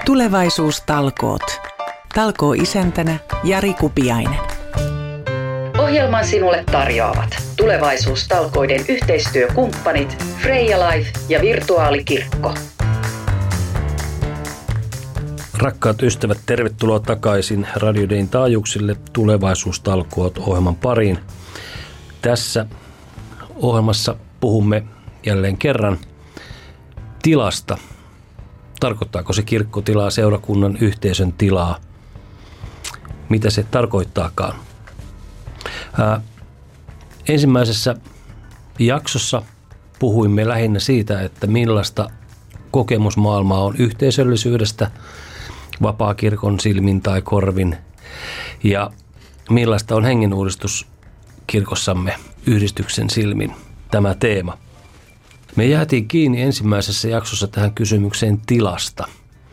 Tulevaisuustalkoot. Talkoo-isäntänä Jari Kupiainen. Ohjelman sinulle tarjoavat Tulevaisuustalkoiden yhteistyökumppanit Freja Life ja Virtuaalikirkko. Rakkaat ystävät, tervetuloa takaisin Radio Dayn taajuuksille Tulevaisuustalkoot ohjelman pariin. Tässä ohjelmassa puhumme jälleen kerran tilasta. Tarkoittaako se kirkkotilaa, seurakunnan, yhteisön tilaa? Mitä se tarkoittaakaan? Ensimmäisessä jaksossa puhuimme lähinnä siitä, että millaista kokemusmaailmaa on yhteisöllisyydestä vapaakirkon silmin tai korvin ja millaista on hengenuudistus kirkossamme yhdistyksen silmin tämä teema. Me jäätiin kiinni ensimmäisessä jaksossa tähän kysymykseen tilasta.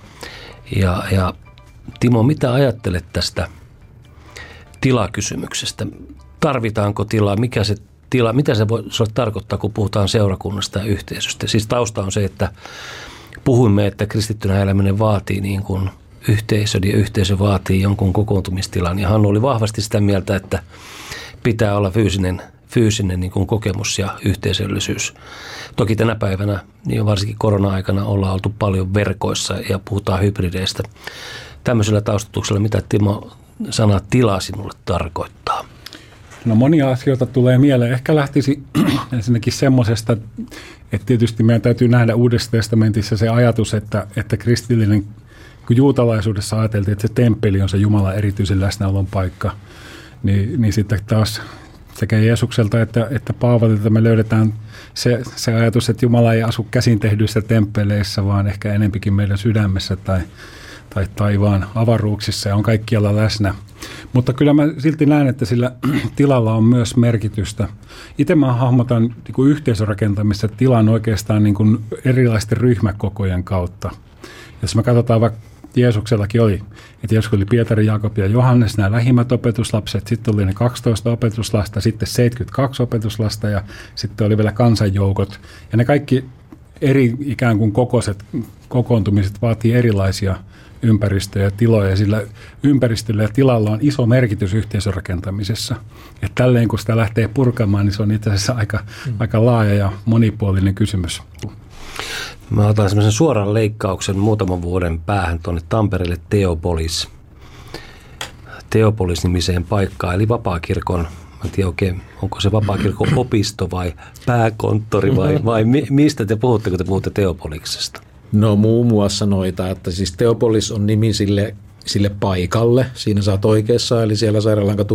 Ja Timo, mitä ajattelet tästä tilakysymyksestä? Tarvitaanko tilaa? Mikä se tila, mitä se voi tarkoittaa, kun puhutaan seurakunnasta ja yhteisöstä? Siis tausta on se, että puhuimme, että kristittynä eläminen vaatii niin kuin yhteisön ja yhteisö vaatii jonkun kokoontumistilan. Ja Hannu oli vahvasti sitä mieltä, että pitää olla fyysinen niin kuin kokemus ja yhteisöllisyys. Toki tänä päivänä, niin varsinkin korona-aikana, ollaan oltu paljon verkoissa ja puhutaan hybrideistä. Tämmöisellä taustatuksella, mitä Timo sana tila sinulle tarkoittaa? No monia asioita tulee mieleen. Ehkä lähtisi ensinnäkin semmoisesta, että tietysti meidän täytyy nähdä Uudessa testamentissa se ajatus, että kristillinen, kun juutalaisuudessa ajateltiin, että se temppeli on se Jumalan erityisen läsnäolon paikka, niin sitten taas sekä Jeesukselta että Paavalilta me löydetään se ajatus, että Jumala ei asu käsin tehdyissä temppeleissä, vaan ehkä enempikin meidän sydämessä tai taivaan avaruuksissa ja on kaikkialla läsnä. Mutta kyllä mä silti näen, että sillä tilalla on myös merkitystä. Itse mä hahmotan niin kuin yhteisörakentamista tilan oikeastaan niin kuin erilaisten ryhmäkokojen kautta. Jos me katsotaan vaikka Jeesuksellakin oli, että Jeesus oli Pietari, Jaakob ja Johannes, nämä lähimmät opetuslapset, sitten oli ne 12 opetuslasta, sitten 72 opetuslasta ja sitten oli vielä kansanjoukot. Ja ne kaikki eri ikään kuin kokoiset kokoontumiset vaatii erilaisia ympäristöjä ja tiloja, ja sillä ympäristöllä ja tilalla on iso merkitys yhteisön rakentamisessa. Että tälleen kun sitä lähtee purkamaan, niin se on itse asiassa aika laaja ja monipuolinen kysymys. Mä otan semmoisen suoran leikkauksen muutaman vuoden päähän tuonne Tampereelle Teopolis-nimiseen paikkaan, eli vapaakirkon, mä en tiedä oikein, onko se vapaakirkon opisto vai pääkonttori vai mistä te puhutte, kun te puhutte Teopoliksesta? No muun muassa noita, että siis Teopolis on nimi sille paikalle, siinä sä oot oikeassa, eli siellä Sairaalankatu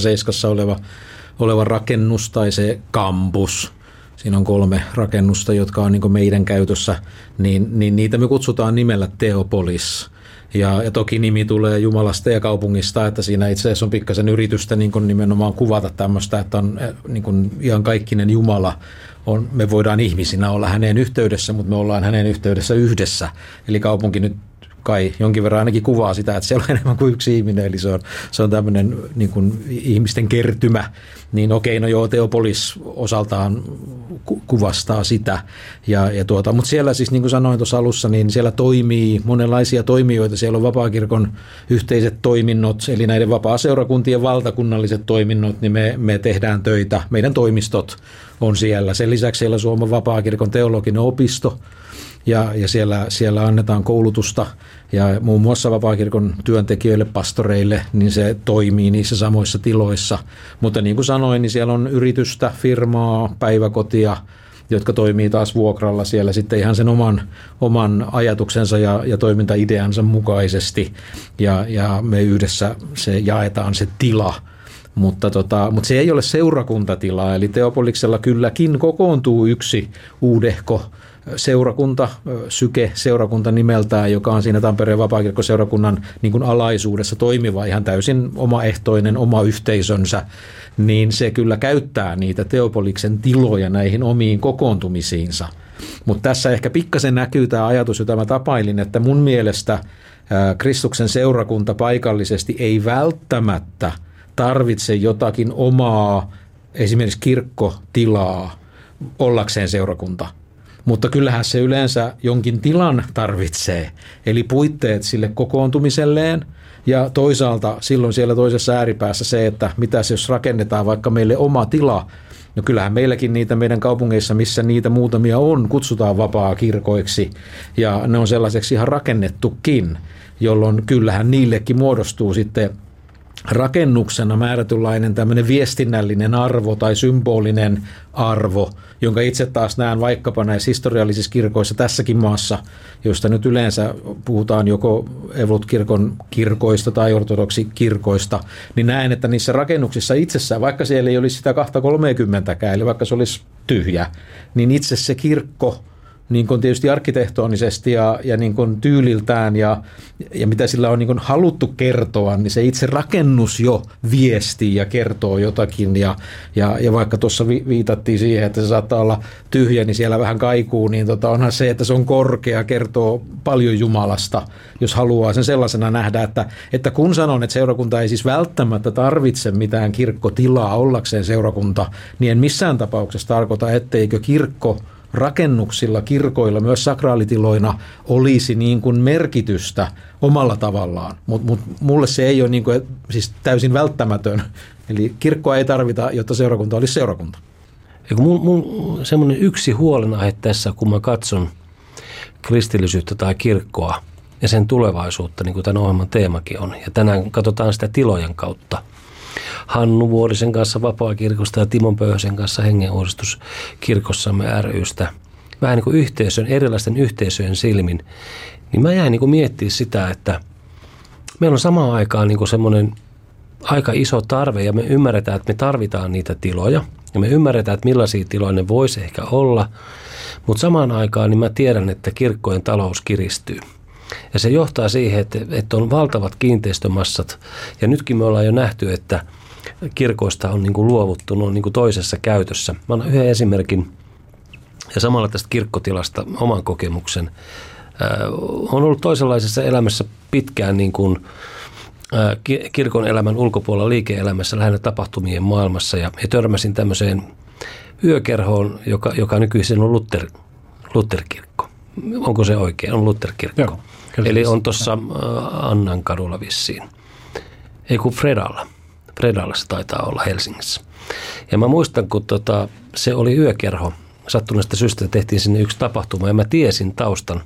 5-7 oleva rakennus tai se kampus. Siinä on 3 rakennusta, jotka on niin meidän käytössä, niin niitä me kutsutaan nimellä Teopolis. Ja toki nimi tulee Jumalasta ja kaupungista, että siinä itse asiassa on pikkasen yritystä niin nimenomaan kuvata tämmöistä, että on niin ihan kaikkinen Jumala. Me voidaan ihmisinä olla häneen yhteydessä, mutta me ollaan häneen yhteydessä yhdessä. Eli kaupunki nyt kai jonkin verran ainakin kuvaa sitä, että siellä on enemmän kuin yksi ihminen, eli se on tämmöinen niin kuin ihmisten kertymä. Niin okei, no joo, Teopolis osaltaan kuvastaa sitä. Mutta siellä siis, niin kuin sanoin tuossa alussa, niin siellä toimii monenlaisia toimijoita. Siellä on vapaakirkon yhteiset toiminnot, eli näiden vapaaseurakuntien valtakunnalliset toiminnot, niin me tehdään töitä. Meidän toimistot on siellä. Sen lisäksi siellä on Suomen vapaakirkon teologinen opisto, ja siellä annetaan koulutusta ja muun muassa vapaakirkon työntekijöille, pastoreille, niin se toimii niissä samoissa tiloissa. Mutta niin kuin sanoin, niin siellä on yritystä, firmaa, päiväkotia, jotka toimii taas vuokralla siellä sitten ihan sen oman ajatuksensa ja toimintaideansa mukaisesti. Ja me yhdessä jaetaan se tila. Mutta se ei ole seurakuntatila, eli Teopoliksella kylläkin kokoontuu yksi uudehko seurakunta, Syke-seurakunta nimeltään, joka on siinä Tampereen vapaakirkkoseurakunnan niin kuin alaisuudessa toimiva, ihan täysin omaehtoinen, oma yhteisönsä, niin se kyllä käyttää niitä Teopoliksen tiloja näihin omiin kokoontumisiinsa. Mutta tässä ehkä pikkasen näkyy tämä ajatus, jota mä tapailin, että mun mielestä Kristuksen seurakunta paikallisesti ei välttämättä tarvitse jotakin omaa, esimerkiksi kirkkotilaa ollakseen seurakunta, Mutta kyllähän se yleensä jonkin tilan tarvitsee, eli puitteet sille kokoontumiselleen. Ja toisaalta silloin siellä toisessa ääripäässä se, että mitä se jos rakennetaan vaikka meille oma tila. No kyllähän meilläkin niitä meidän kaupungeissa, missä niitä muutamia on, kutsutaan vapaa-kirkoiksi ja ne on sellaiseksi ihan rakennettukin, jolloin kyllähän niillekin muodostuu sitten rakennuksena määrätynlainen tämmöinen viestinnällinen arvo tai symbolinen arvo, jonka itse taas näen vaikkapa näissä historiallisissa kirkoissa tässäkin maassa, joista nyt yleensä puhutaan joko evankelisluterilainen kirkoista tai ortodoksikirkoista, niin näen, että niissä rakennuksissa itsessään, vaikka siellä ei olisi sitä 230, eli vaikka se olisi tyhjä, niin itse se kirkko, niin kuin tietysti arkkitehtonisesti ja niin kuin tyyliltään ja mitä sillä on niin kuin haluttu kertoa, niin se itse rakennus jo viestii ja kertoo jotakin. Ja vaikka tuossa viitattiin siihen, että se saattaa olla tyhjä, niin siellä vähän kaikuu, niin onhan se, että se on korkea, kertoo paljon Jumalasta, jos haluaa sen sellaisena nähdä, että kun sanon, että seurakunta ei siis välttämättä tarvitse mitään kirkkotilaa ollakseen seurakunta, niin en missään tapauksessa tarkoita, etteikö kirkko rakennuksilla, kirkoilla, myös sakraalitiloina olisi niin kuin merkitystä omalla tavallaan, mutta mulle se ei ole niin kuin, siis täysin välttämätön. Eli kirkkoa ei tarvita, jotta seurakunta olisi seurakunta. Mun semmoinen yksi huolenaihe tässä, kun mä katson kristillisyyttä tai kirkkoa ja sen tulevaisuutta, niin kuin tämän ohjelman teemakin on, ja tänään katsotaan sitä tilojen kautta. Hannu Vuorisen kanssa Vapaa-kirkosta ja Timon Pöyhösen kanssa Hengenuudistuskirkossamme ry:stä. Vähän niin kuin erilaisten yhteisöjen silmin. Niin mä jäin niin kuin miettimään sitä, että meillä on samaan aikaan niin kuin semmoinen aika iso tarve ja me ymmärretään, että me tarvitaan niitä tiloja. Ja me ymmärretään, että millaisia tiloja ne voisi ehkä olla. Mutta samaan aikaan niin mä tiedän, että kirkkojen talous kiristyy. Ja se johtaa siihen, että on valtavat kiinteistömassat. Ja nytkin me ollaan jo nähty, että kirkoista on niin kuin luovuttu, ne on niin kuin toisessa käytössä. Mä annan yhden esimerkin ja samalla tästä kirkkotilasta oman kokemuksen. On ollut toisenlaisessa elämässä pitkään niin kuin kirkon elämän ulkopuolella liike-elämässä lähinnä tapahtumien maailmassa ja törmäsin tämmöiseen yökerhoon, joka nykyisin on Lutherkirkko. Onko se oikein? On Lutherkirkko. Joo, eli on tuossa Annankadulla vissiin. Ei kun Fredalla. Fredalla se taitaa olla Helsingissä. Ja mä muistan, kun se oli yökerho. Sattuneesta syystä tehtiin sinne yksi tapahtuma ja mä tiesin taustan.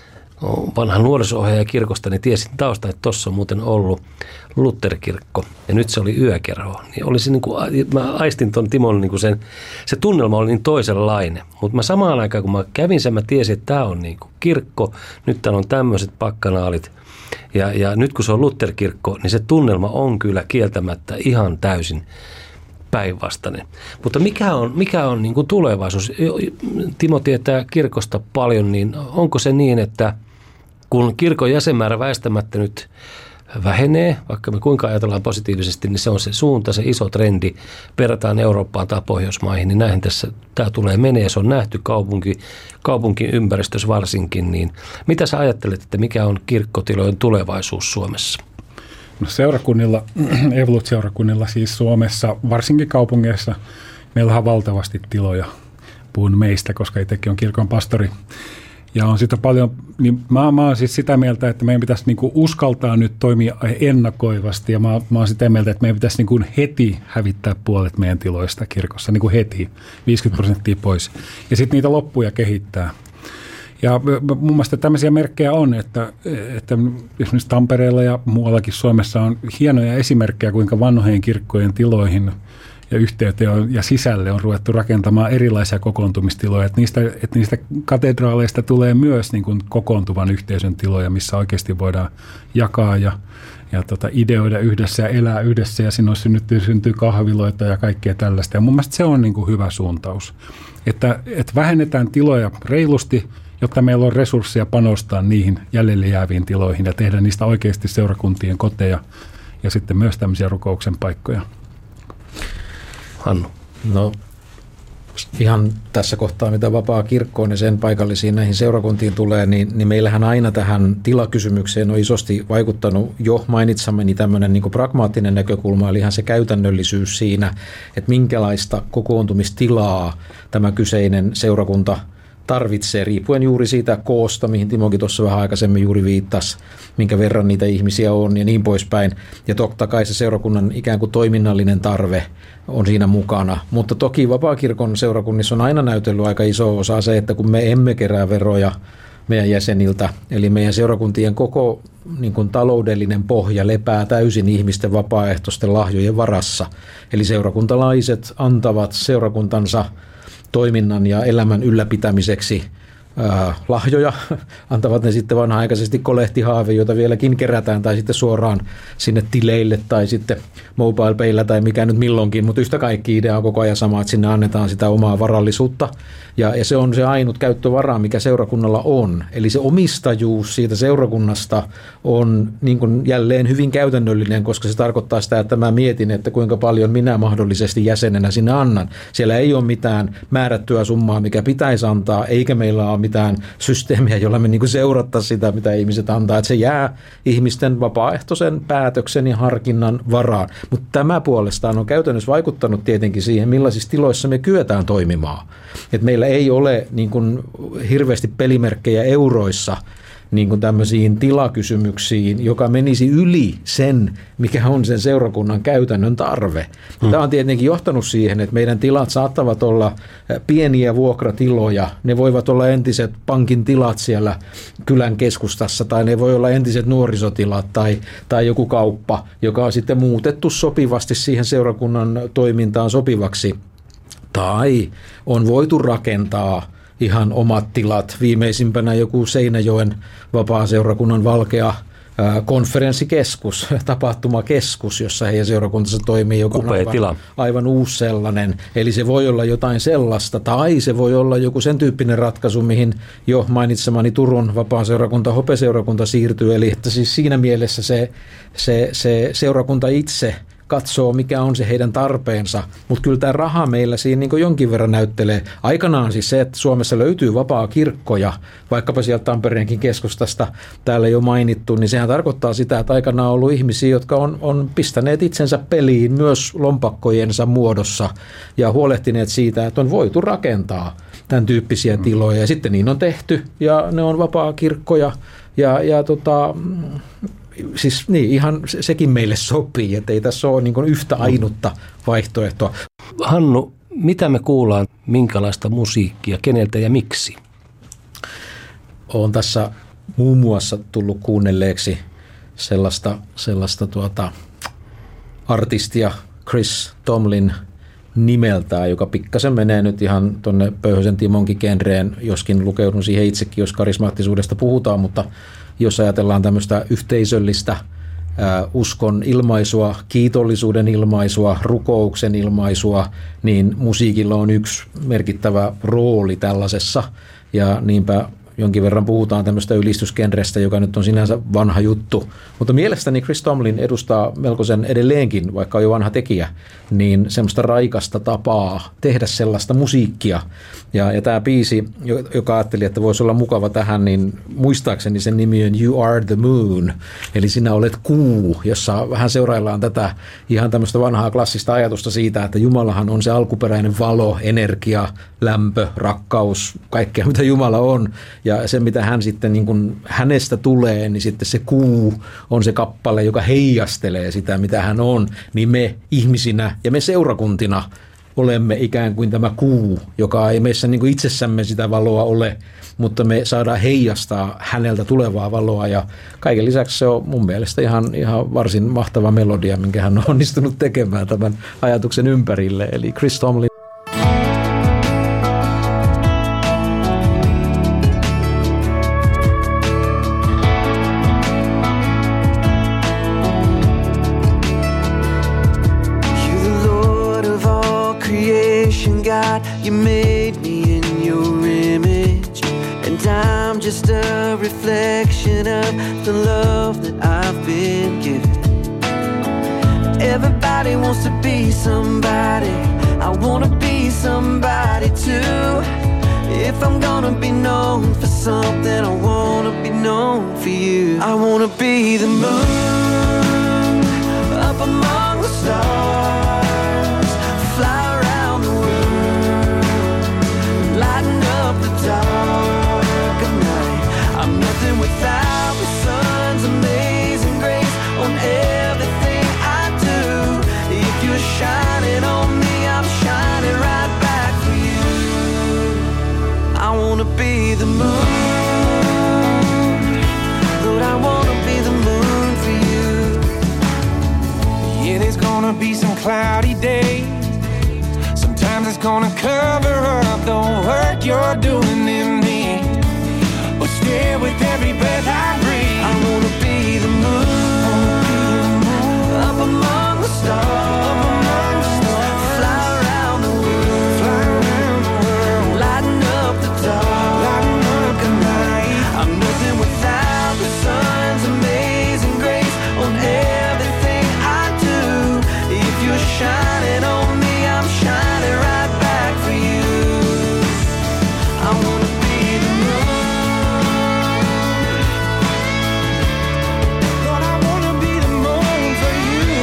Vanha nuoriso-ohjaaja kirkosta, niin tiesin taustan, että tuossa on muuten ollut Lutherkirkko ja nyt se oli yökerho. Niin olisi niin kuin, mä aistin tuon Timon, niin kuin se tunnelma oli niin toisenlainen. Mutta mä samaan aikaan, kun mä kävin sen, mä tiesin, että tämä on niin kuin kirkko, nyt täällä on tämmöiset pakkanaalit. Ja nyt kun se on Lutherkirkko, niin se tunnelma on kyllä kieltämättä ihan täysin päinvastainen. Mutta mikä on niin kuin tulevaisuus? Timo tietää kirkosta paljon, niin onko se niin, että kun kirkon jäsenmäärä väistämättä nyt vähenee, vaikka me kuinka ajatellaan positiivisesti, niin se on se suunta, se iso trendi, verrataan Eurooppaan tai Pohjoismaihin, niin näin tämä tulee menee, se on nähty kaupunkiympäristössä varsinkin, niin mitä sä ajattelet, että mikä on kirkkotilojen tulevaisuus Suomessa? No seurakunnilla, Evolut-seurakunnilla siis Suomessa, varsinkin kaupungeissa, meillä on valtavasti tiloja. Puhun meistä, koska itsekin on kirkon pastori. Ja on sitä paljon, niin mä oon siis sitä mieltä, että meidän pitäisi niinku uskaltaa nyt toimia ennakoivasti. Ja mä oon sitä mieltä, että meidän pitäisi niinku heti hävittää puolet meidän tiloista kirkossa, niinku heti, 50% pois. Ja sitten niitä loppuja kehittää. Ja mun mielestä tämmöisiä merkkejä on, että esimerkiksi Tampereella ja muuallakin Suomessa on hienoja esimerkkejä, kuinka vanhojen kirkkojen tiloihin ja yhteyteen ja sisälle on ruvettu rakentamaan erilaisia kokoontumistiloja. Että niistä katedraaleista tulee myös niin kuin kokoontuvan yhteisön tiloja, missä oikeasti voidaan jakaa ja ideoida yhdessä ja elää yhdessä. Ja siinä syntyy kahviloita ja kaikkea tällaista. Ja mun mielestä se on niin kuin hyvä suuntaus, että vähennetään tiloja reilusti, jotta meillä on resursseja panostaa niihin jäljelle jääviin tiloihin ja tehdä niistä oikeasti seurakuntien koteja ja sitten myös tämmöisiä rukouksen paikkoja. Hannu. No ihan tässä kohtaa, mitä vapaa kirkkoon ja sen paikallisiin näihin seurakuntiin tulee, niin meillähän aina tähän tilakysymykseen on isosti vaikuttanut jo mainitsamani tämmöinen niin kuin pragmaattinen näkökulma, eli ihan se käytännöllisyys siinä, että minkälaista kokoontumistilaa tämä kyseinen seurakunta tarvitsee, riippuen juuri siitä koosta, mihin Timokin tuossa vähän aikaisemmin juuri viittasi, minkä verran niitä ihmisiä on ja niin poispäin. Ja totta kai se seurakunnan ikään kuin toiminnallinen tarve on siinä mukana. Mutta toki vapaakirkon seurakunnissa on aina näytellyt aika iso osa se, että kun me emme kerää veroja meidän jäseniltä, eli meidän seurakuntien koko niin kuin taloudellinen pohja lepää täysin ihmisten vapaaehtoisten lahjojen varassa. Eli seurakuntalaiset antavat seurakuntansa toiminnan ja elämän ylläpitämiseksi lahjoja, antavat ne sitten vanha-aikaisesti kolehtihaave, jota vieläkin kerätään, tai sitten suoraan sinne tileille, tai sitten MobilePayllä, tai mikä nyt milloinkin, mutta yhtä kaikki idea on koko ajan sama, että sinne annetaan sitä omaa varallisuutta, ja se on se ainut käyttövara, mikä seurakunnalla on. Eli se omistajuus siitä seurakunnasta on niin kuin jälleen hyvin käytännöllinen, koska se tarkoittaa sitä, että mä mietin, että kuinka paljon minä mahdollisesti jäsenenä sinne annan. Siellä ei ole mitään määrättyä summaa, mikä pitäisi antaa, eikä meillä ole mitään systeemiä, jolla me niin kuin seurattaisiin sitä, mitä ihmiset antaa. Että se jää ihmisten vapaaehtoisen päätöksen ja harkinnan varaan. Mutta tämä puolestaan on käytännössä vaikuttanut tietenkin siihen, millaisissa tiloissa me kyetään toimimaan. Et meillä ei ole niin kuin hirveästi pelimerkkejä euroissa niin kuin tämmöisiin tilakysymyksiin, joka menisi yli sen, mikä on sen seurakunnan käytännön tarve. Tämä on tietenkin johtanut siihen, että meidän tilat saattavat olla pieniä vuokratiloja. Ne voivat olla entiset pankin tilat siellä kylän keskustassa, tai ne voi olla entiset nuorisotilat tai joku kauppa, joka on sitten muutettu sopivasti siihen seurakunnan toimintaan sopivaksi. Tai on voitu rakentaa ihan omat tilat. Viimeisimpänä joku Seinäjoen vapaaseurakunnan Valkea konferenssikeskus, tapahtumakeskus, jossa heidän seurakuntansa toimii, joka on aivan uusi sellainen. Eli se voi olla jotain sellaista, tai se voi olla joku sen tyyppinen ratkaisu, mihin jo mainitsemani Turun vapaaseurakunta, Hopeseurakunta siirtyy. Eli että siis siinä mielessä se seurakunta itse katsoo, mikä on se heidän tarpeensa, mutta kyllä tämä raha meillä siinä niin jonkin verran näyttelee. Aikanaan siis se, että Suomessa löytyy vapaa-kirkkoja, vaikkapa sieltä Tampereenkin keskustasta täällä jo mainittu, niin sehän tarkoittaa sitä, että aikanaan on ollut ihmisiä, jotka on pistäneet itsensä peliin myös lompakkojensa muodossa ja huolehtineet siitä, että on voitu rakentaa tämän tyyppisiä tiloja. Ja sitten niin on tehty ja ne on vapaa-kirkkoja siis niin, ihan sekin meille sopii, että ei tässä ole niin kuin yhtä ainutta vaihtoehtoa. Hannu, mitä me kuullaan, minkälaista musiikkia, keneltä ja miksi? Olen tässä muun muassa tullut kuunnelleeksi sellaista artistia Chris Tomlin nimeltään, joka pikkasen menee nyt ihan tuonne Pöyhösen Timonkin genreen, joskin lukeudun siihen itsekin, jos karismaattisuudesta puhutaan, mutta jos ajatellaan tämmöistä yhteisöllistä uskon ilmaisua, kiitollisuuden ilmaisua, rukouksen ilmaisua, niin musiikilla on yksi merkittävä rooli tällaisessa, ja niinpä jonkin verran puhutaan tämmöistä ylistysgenrestä, joka nyt on sinänsä vanha juttu. Mutta mielestäni Chris Tomlin edustaa melkoisen edelleenkin, vaikka on jo vanha tekijä, niin semmoista raikasta tapaa tehdä sellaista musiikkia. Ja tämä biisi, joka ajatteli, että voisi olla mukava tähän, niin muistaakseni sen nimi on You Are the Moon, eli sinä olet kuu, jossa vähän seuraillaan tätä ihan tämmöistä vanhaa klassista ajatusta siitä, että Jumalahan on se alkuperäinen valo, energia, lämpö, rakkaus, kaikkea mitä Jumala on. Ja se, mitä hän sitten niin kuin hänestä tulee, niin sitten se kuu on se kappale, joka heijastelee sitä, mitä hän on. Niin me ihmisinä ja me seurakuntina olemme ikään kuin tämä kuu, joka ei meissä niin kuin itsessämme sitä valoa ole, mutta me saadaan heijastaa häneltä tulevaa valoa. Ja kaiken lisäksi se on mun mielestä ihan varsin mahtava melodia, minkä hän on onnistunut tekemään tämän ajatuksen ympärille. Eli Chris Tomlin. You made me in your image, and I'm just a reflection of the love that I've been given. Everybody wants to be somebody, I want to be somebody too. If I'm gonna be known for something, I want to be known for you. I want to be the moon up among the stars, fly around the world, lighten up the dark. cloudy days. Sometimes it's gonna cover up the work you're doing in me. But stay with every breath I breathe. I wanna be the moon, up among the stars, fly around the world, lighten up the dark night. I'm nothing without the sun's amazing grace on everything I do. If you're shining on me, I'm shining right back for you. I wanna be the moon. Lord, I wanna be the moon for you.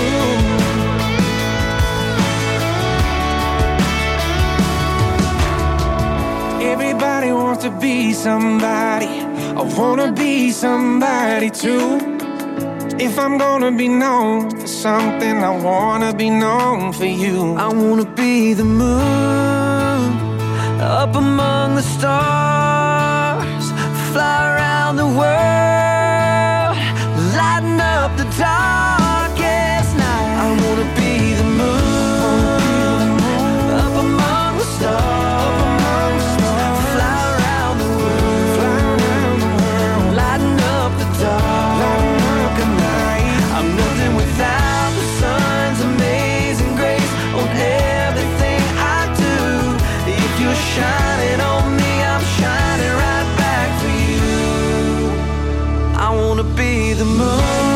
Everybody wants to be somebody. I wanna be somebody too. If I'm gonna be known for something, I wanna be known for you. I wanna be the moon, up among the stars, fly around the world, lighten up the darkest night. I wanna be the moon, up among the stars, fly around the world, lighten up the dark night. I'm nothing without the sun's amazing grace on everything I do. If you're shining on me, I'm shining right back for you. I wanna be the moon.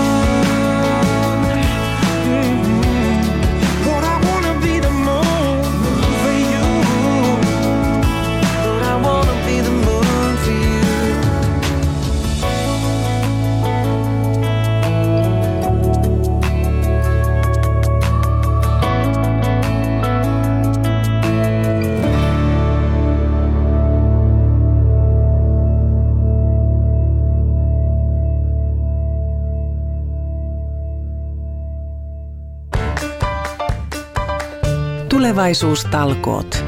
Lord, I wanna be the moon for you. Lord, I wanna be the moon for you. Tulevaisuustalkoot.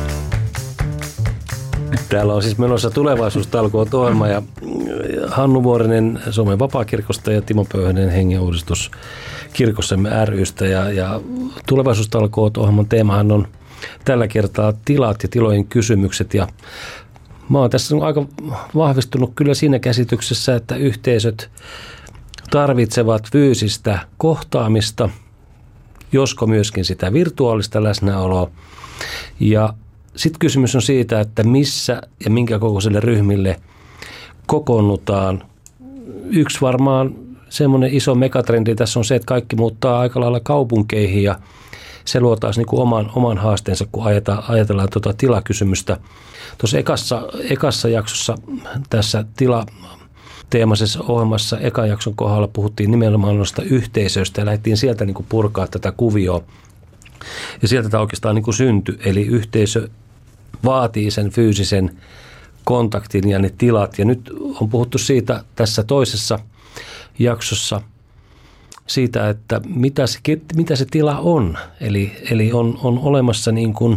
Täällä on siis menossa Tulevaisuustalkoot ohjelma ja Hannu Vuorinen Suomen Vapaakirkosta ja Timo Pöyhönen Hengenuudistus Kirkossamme ry:stä. Ja Tulevaisuustalkoot ohjelman teemahan on tällä kertaa tilat ja tilojen kysymykset. Ja mä oon tässä aika vahvistunut kyllä siinä käsityksessä, että yhteisöt tarvitsevat fyysistä kohtaamista, josko myöskin sitä virtuaalista läsnäoloa. Ja sitten kysymys on siitä, että missä ja minkä kokoisille ryhmille kokoonnutaan. Yksi varmaan semmoinen iso megatrendi tässä on se, että kaikki muuttaa aika lailla kaupunkeihin ja se luo taas niin kuin oman haasteensa, kun ajatellaan tuota tilakysymystä. Tuossa ekassa jaksossa tässä teemasessa ohjelmassa ekan jakson kohdalla puhuttiin nimenomaan noista yhteisöistä ja lähdettiin sieltä niin kuin purkaa tätä kuvioa. Ja sieltä tämä oikeastaan niin kuin syntyi, eli yhteisö vaatii sen fyysisen kontaktin ja ne tilat. Ja nyt on puhuttu siitä tässä toisessa jaksossa siitä, että mitä se tila on. Eli on olemassa niin kuin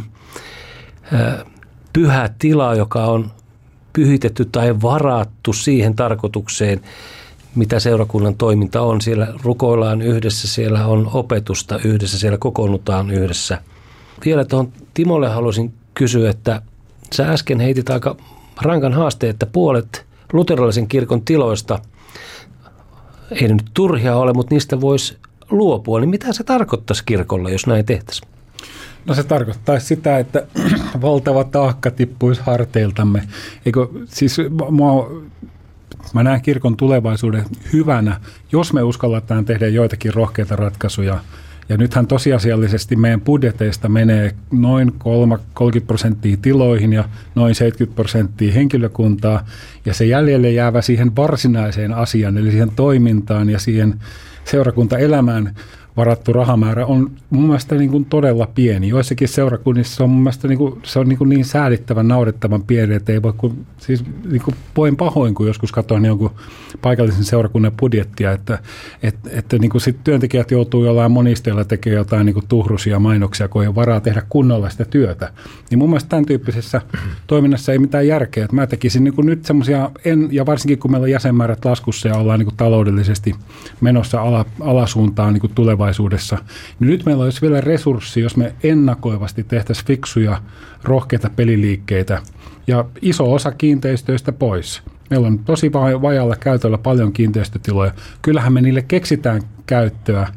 pyhä tila, joka on pyhitetty tai varattu siihen tarkoitukseen, mitä seurakunnan toiminta on. Siellä rukoillaan yhdessä, siellä on opetusta yhdessä, siellä kokoonnutaan yhdessä. Vielä tuohon Timolle haluaisin kysyä, että sä äsken heitit aika rankan haasteen, että puolet luterilaisen kirkon tiloista, ei nyt turhia ole, mutta niistä voisi luopua. Niin mitä se tarkoittaisi kirkolle, jos näin tehtäisiin? No se tarkoittaisi sitä, että valtava taakka tippuisi harteiltamme. Eikö, siis mä näen kirkon tulevaisuuden hyvänä, jos me uskalletaan tehdä joitakin rohkeita ratkaisuja. Ja nythän tosiasiallisesti meidän budjeteista menee noin 30% tiloihin ja noin 70% henkilökuntaa. Ja se jäljelle jäävä siihen varsinaiseen asiaan, eli siihen toimintaan ja siihen seurakuntaelämään varattu rahamäärä on mun mielestä niin kuin todella pieni. Joissakin seurakunnissa on mun mielestä se on niin säädittävän, naurettavan pieni, että ei voi siis niin kuin voin pahoin, kun joskus katsoin jonkun paikallisen seurakunnan budjettia, että niin kuin sit työntekijät joutuu jollain monisteilla tekemään jotain niin kuin tuhrusia mainoksia, kun ei ole varaa tehdä kunnolla sitä työtä. Niin mun mielestä tämän tyyppisessä toiminnassa ei mitään järkeä. Että mä tekisin niin kuin nyt semmoisia, ja varsinkin kun meillä on jäsenmäärät laskussa ja ollaan niin kuin taloudellisesti menossa alasuuntaan niin kuin tulevaisuudessa, tulevaisuudessa. Niin nyt meillä olisi vielä resurssi, jos me ennakoivasti tehtäisiin fiksuja, rohkeita peliliikkeitä ja iso osa kiinteistöistä pois. Meillä on tosi vajalla käytöllä paljon kiinteistötiloja. Kyllähän me niille keksitään käyttöä,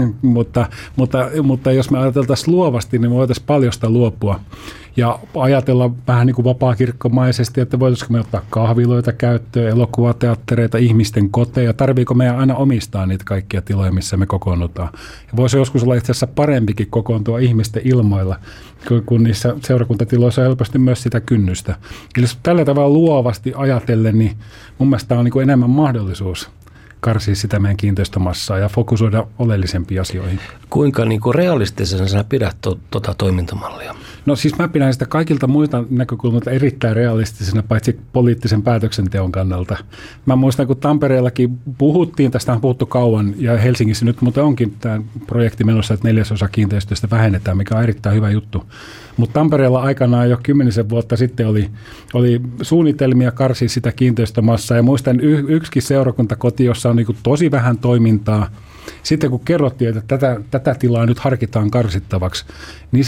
mutta jos me ajateltaisiin luovasti, niin me voitaisiin paljosta luopua. Ja ajatella vähän niin kuin vapaakirkkomaisesti, että voitaisiinko me ottaa kahviloita käyttöön, elokuvateattereita, ihmisten koteja. Tarviiko meidän aina omistaa niitä kaikkia tiloja, missä me kokoonnutaan? Ja voisi joskus olla itse asiassa parempikin kokoontua ihmisten ilmoilla, kun niissä seurakuntatiloissa on helposti myös sitä kynnystä. Eli jos tällä tavalla luovasti ajatellen, niin mun mielestä on niin kuin enemmän mahdollisuus karsia sitä meidän kiinteistömassaa ja fokusoida oleellisempiin asioihin. Kuinka niin kuin realistisena sinä pidät tuota toimintamallia? No siis mä pidän sitä kaikilta muilta näkökulmilta erittäin realistisena, paitsi poliittisen päätöksenteon kannalta. Mä muistan, kun Tampereellakin puhuttiin, tästä on puhuttu kauan, ja Helsingissä nyt mutta onkin tämä projekti menossa, että 4/4 kiinteistöistä vähennetään, mikä on erittäin hyvä juttu. Mutta Tampereella aikanaan jo 10 vuotta sitten oli suunnitelmia karsia sitä kiinteistömassaa, ja muistan yksikin seurakuntakoti, jossa on niin kuin tosi vähän toimintaa. Sitten kun kerrottiin, että tätä tilaa nyt harkitaan karsittavaksi, niin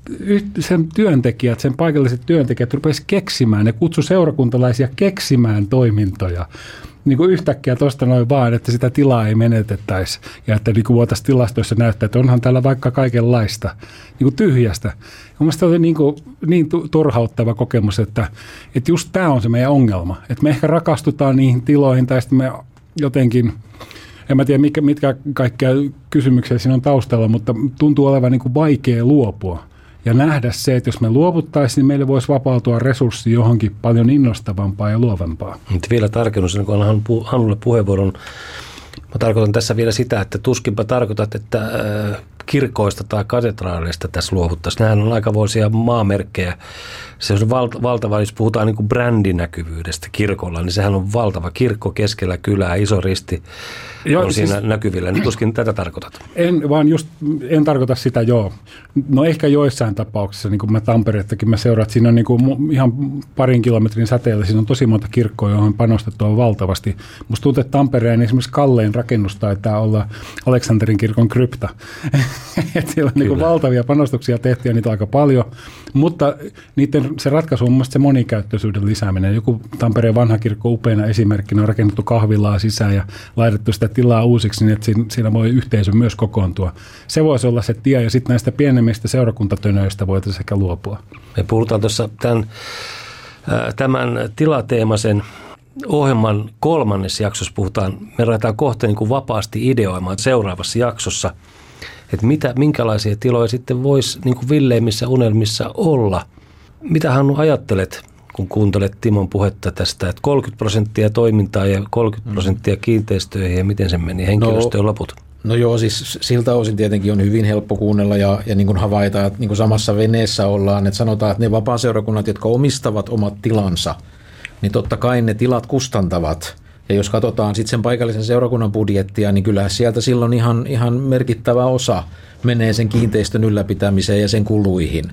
sen työntekijät, sen paikalliset työntekijät rupesivat keksimään. Ne kutsui seurakuntalaisia keksimään toimintoja. Niin kuin yhtäkkiä tuosta noin vaan, että sitä tilaa ei menetettäisi. Ja että niin kuin voitaisiin tilastoissa näyttää, että onhan täällä vaikka kaikenlaista niin kuin tyhjästä. Mielestäni oli niin turhauttava kokemus, että just tämä on se meidän ongelma. Että me ehkä rakastutaan niihin tiloihin tai sitten me jotenkin... En mä tiedä, mitkä kaikkia kysymyksiä siinä on taustalla, mutta tuntuu olevan niin kuin vaikea luopua. Ja nähdä se, että jos me luovuttaisiin, niin meille voisi vapautua resurssi johonkin paljon innostavampaa ja luovempaa. Nyt vielä tarkennus, kun annan Hannulle puheenvuoron. Mä tarkoitan tässä vielä sitä, että tuskinpä tarkoitat, että kirkoista tai katedraaleista tässä luovuttaisiin. Nämähän on aikamoisia maamerkkejä. Se on valtava, jos puhutaan niin kuin brändinäkyvyydestä kirkolla, niin sehän on valtava kirkko keskellä kylää, iso risti on siinä näkyvillä. Niin tuskin tätä tarkoitat. En tarkoita sitä, joo. No ehkä joissain tapauksissa, niin kuin mä Tampereettakin mä seuraan, että siinä on niin kuin ihan parin kilometrin säteellä, siinä on tosi monta kirkkoa, johon panostettu on valtavasti. Musta tuntuu, että Tampereen esimerkiksi kallein rakennus taitaa olla Aleksanterin kirkon krypta. Että siellä on niin kuin valtavia panostuksia tehty ja niitä on aika paljon, mutta se ratkaisu on mielestäni se monikäyttöisyyden lisääminen. Joku Tampereen vanha kirkko upeana esimerkkinä on rakennettu kahvilaa sisään ja laitettu sitä tilaa uusiksi, niin että siinä voi yhteisö myös kokoontua. Se voisi olla se tie, ja sitten näistä pienemmistä seurakuntatönöistä voitaisiin ehkä luopua. Me puhutaan tuossa tämän tilateemaisen ohjelman 3. jaksossa puhutaan, me ruvetaan kohta niin kuin vapaasti ideoimaan seuraavassa jaksossa, että minkälaisia tiloja sitten voisi niin kuin villeimmissä unelmissa olla. Mitä Hannu ajattelet, kun kuuntelet Timon puhetta tästä, että 30% toimintaa ja 30% kiinteistöihin ja miten se meni, henkilöstöön loput? No joo, siis siltä osin tietenkin on hyvin helppo kuunnella ja niin kuin havaita, että niin kuin samassa veneessä ollaan, että sanotaan, että ne vapaaseurakunnat, jotka omistavat omat tilansa, niin totta kai ne tilat kustantavat. Ja jos katsotaan sitten sen paikallisen seurakunnan budjettia, niin kyllä sieltä silloin ihan merkittävä osa menee sen kiinteistön ylläpitämiseen ja sen kuluihin.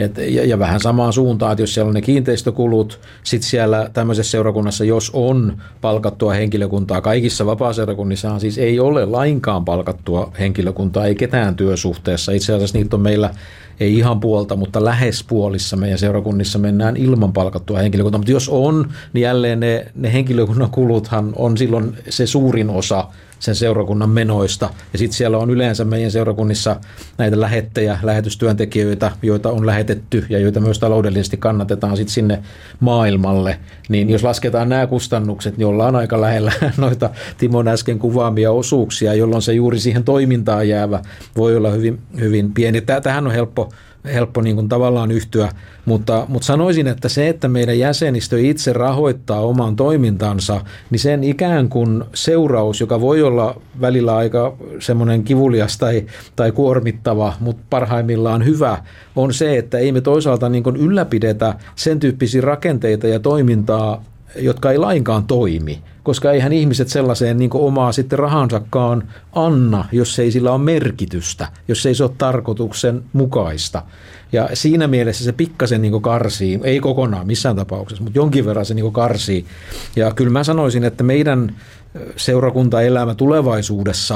Ja vähän samaan suuntaan, että jos siellä on ne kiinteistökulut, sitten siellä tämmöisessä seurakunnassa, jos on palkattua henkilökuntaa, kaikissa vapaaseurakunnissahan siis ei ole lainkaan palkattua henkilökuntaa, ei ketään työsuhteessa. Itse asiassa niitä on meillä ei ihan puolta, mutta lähes puolissa meidän seurakunnissa mennään ilman palkattua henkilökuntaa. Mutta jos on, niin jälleen ne henkilökunnan kuluthan on silloin se suurin osa sen seurakunnan menoista. Ja sitten siellä on yleensä meidän seurakunnissa näitä lähettejä, lähetystyöntekijöitä, joita on lähetetty ja joita myös taloudellisesti kannatetaan sitten sinne maailmalle. Niin jos lasketaan nämä kustannukset, niin ollaan aika lähellä noita Timon äsken kuvaamia osuuksia, jolloin se juuri siihen toimintaan jäävä voi olla hyvin, hyvin pieni. Tähän on helppo niin kuin tavallaan yhtyä, mutta sanoisin, että se, että meidän jäsenistö itse rahoittaa oman toimintansa, niin sen ikään kuin seuraus, joka voi olla välillä aika semmoinen kivulias tai kuormittava, mutta parhaimmillaan hyvä, on se, että ei me toisaalta niin kuin ylläpidetä sen tyyppisiä rakenteita ja toimintaa, jotka ei lainkaan toimi. Koska eihän ihmiset sellaiseen niin kuin omaa sitten rahansakaan anna, jos ei sillä ole merkitystä, jos ei se ole tarkoituksen mukaista. Ja siinä mielessä se pikkasen niin kuin karsii, ei kokonaan missään tapauksessa, mutta jonkin verran se niin kuin karsii. Ja kyllä mä sanoisin, että meidän seurakuntaelämä tulevaisuudessa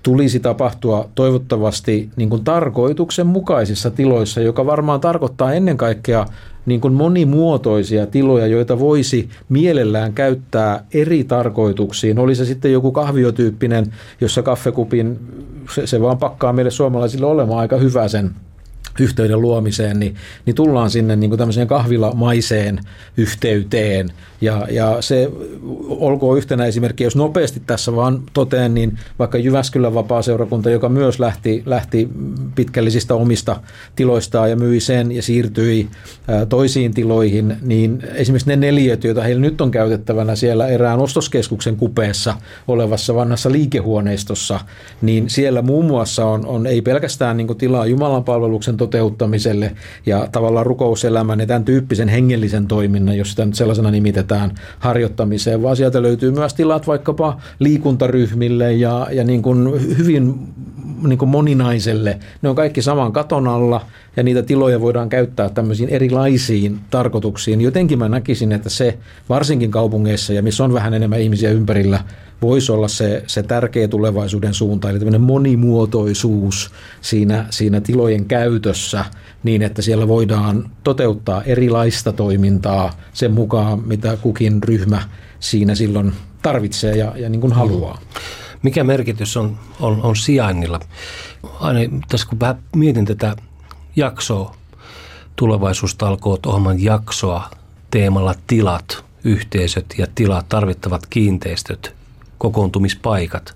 tulisi tapahtua toivottavasti niin kuin tarkoituksenmukaisissa tiloissa, joka varmaan tarkoittaa ennen kaikkea niin kuin monimuotoisia tiloja, joita voisi mielellään käyttää eri tarkoituksiin. Oli se sitten joku kahviotyyppinen, jossa kaffekupin, se vaan pakkaa meille suomalaisille olemaan aika hyvä sen yhteyden luomiseen, niin tullaan sinne niin kuin tämmöiseen kahvilamaiseen yhteyteen. Ja se olkoon yhtenä esimerkki, jos nopeasti tässä vaan toteen, niin vaikka Jyväskylän vapaaseurakunta, joka myös lähti pitkällisistä omista tiloistaan ja myi sen ja siirtyi toisiin tiloihin, niin esimerkiksi ne neliöt, joita heillä nyt on käytettävänä siellä erään ostoskeskuksen kupeessa olevassa vanhassa liikehuoneistossa, niin siellä muun muassa on ei pelkästään niin kuin tilaa Jumalan palveluksen toteuttamiselle ja tavallaan rukouselämän ja tämän tyyppisen hengellisen toiminnan, jos sitä nyt sellaisena nimitetään, harjoittamiseen, vaan sieltä löytyy myös tilat vaikkapa liikuntaryhmille ja niin kuin hyvin niin kuin moninaiselle. Ne on kaikki saman katon alla ja niitä tiloja voidaan käyttää tämmöisiin erilaisiin tarkoituksiin. Jotenkin mä näkisin, että se varsinkin kaupungeissa ja missä on vähän enemmän ihmisiä ympärillä, voisi olla se tärkeä tulevaisuuden suunta, eli tämmöinen monimuotoisuus siinä tilojen käytössä niin, että siellä voidaan toteuttaa erilaista toimintaa sen mukaan, mitä kukin ryhmä siinä silloin tarvitsee ja niin kuin haluaa. Mikä merkitys on sijainnilla? Aina tässä kun vähän mietin tätä jaksoa, tulevaisuustalkoot ohjelman jaksoa teemalla tilat, yhteisöt ja tilat, tarvittavat kiinteistöt, kokoontumispaikat.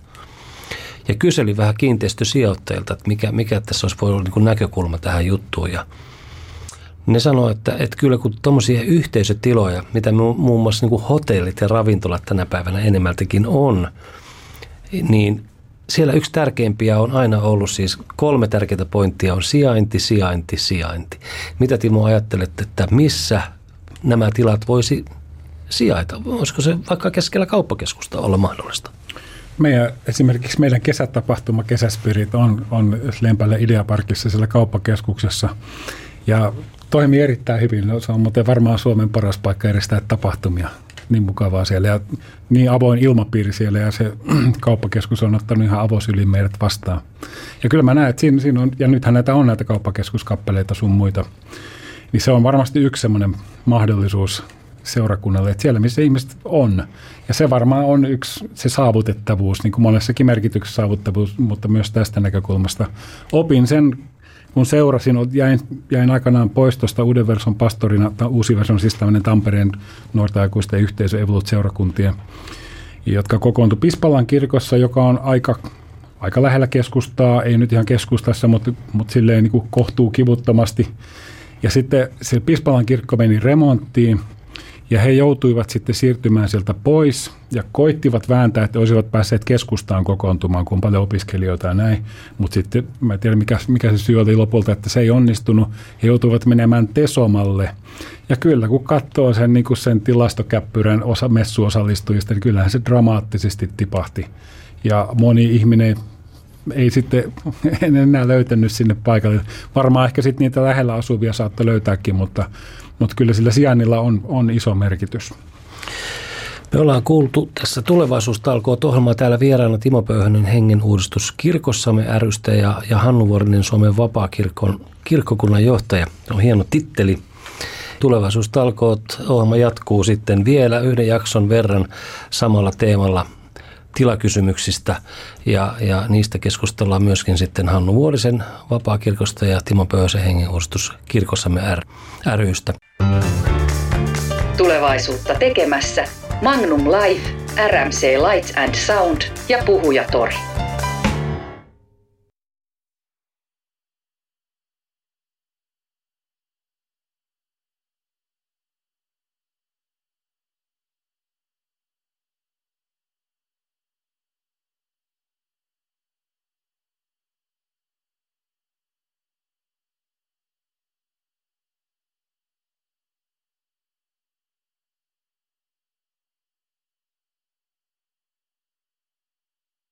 Ja kyselin vähän kiinteistösijoittajilta, että mikä tässä olisi voinut olla niin näkökulma tähän juttuun. Ja ne sanoivat, että kyllä kun tuommoisia yhteisötiloja, mitä muun muassa niin kuin hotellit ja ravintolat tänä päivänä enemmältäkin on, niin siellä yksi tärkeimpiä on aina ollut siis 3 tärkeää pointtia on sijainti, sijainti, sijainti. Mitä Timo ajattelet, että missä nämä tilat voisi sijaita? Olisiko se vaikka keskellä kauppakeskusta olla mahdollista? Esimerkiksi meidän kesätapahtuma Kesäspirit on Lempällä Ideaparkissa siellä kauppakeskuksessa ja toimii erittäin hyvin. Se on muuten varmaan Suomen paras paikka järjestää tapahtumia. Niin mukavaa siellä ja niin avoin ilmapiiri siellä ja se kauppakeskus on ottanut ihan avosyliin meidät vastaan. Ja kyllä mä näen, että siinä on, ja nythän näitä on näitä kauppakeskuskappaleita sun muita, niin se on varmasti yksi semmoinen mahdollisuus seurakunnalle, että siellä missä ihmiset on. Ja se varmaan on yksi se saavutettavuus, niin kuin monessakin merkityksessä saavutettavuus, mutta myös tästä näkökulmasta. Opin sen, kun seurasin, jäin aikanaan pois tuosta Uuden Verson pastorina, Uusi Verson siis tämmöinen Tampereen nuorten aikuisten yhteisö Evolut-seurakuntien, jotka kokoontui Pispalan kirkossa, joka on aika lähellä keskustaa, ei nyt ihan keskustassa, mutta silleen niin kuin kohtuu kivuttomasti. Ja sitten se Pispalan kirkko meni remonttiin, ja he joutuivat sitten siirtymään sieltä pois ja koittivat vääntää, että olisivat päässeet keskustaan kokoontumaan, kun on paljon opiskelijoita ja näin. Mutta sitten mä en tiedä, mikä se syy oli lopulta, että se ei onnistunut. He joutuivat menemään Tesomalle. Ja kyllä, kun katsoo sen tilastokäppyrän messuosallistujista, niin kyllähän se dramaattisesti tipahti. Ja moni ihminen ei sitten enää löytänyt sinne paikalle. Varmaan ehkä sitten niitä lähellä asuvia saattoi löytääkin, mutta kyllä sillä sijainnilla on iso merkitys. Me ollaan kuultu tässä Tulevaisuustalkoot-ohjelmaa täällä vieraana Timo Pöyhönen Hengenuudistus kirkossamme ry:stä ja Hannu Vuorinen Suomen Vapaakirkon kirkkokunnan johtaja. On hieno titteli. Tulevaisuustalkoot-ohjelma jatkuu sitten vielä yhden jakson verran samalla teemalla tilakysymyksistä ja niistä keskustellaan myöskin sitten Hannu Vuorisen Vapaakirkosta ja Timo Pöyhösen Hengenuudistus kirkossamme ry:stä. Tulevaisuutta tekemässä Magnum Life, RMC Light and Sound ja Puhujatori.